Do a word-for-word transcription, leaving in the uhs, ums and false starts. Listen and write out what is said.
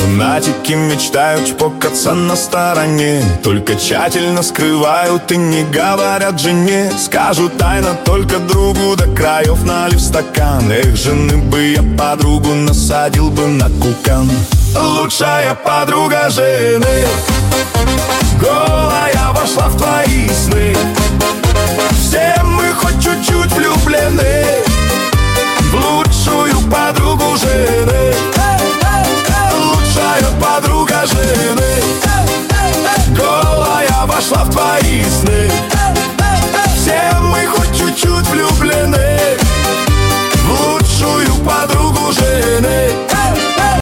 Лунатики мечтают чпокаться на стороне, только тщательно скрывают и не говорят жене. Скажут тайно только другу, до краев налив стакан. Эх, жены бы я подругу насадил бы на кукан. Лучшая подруга жены, голая вошла в твои сны.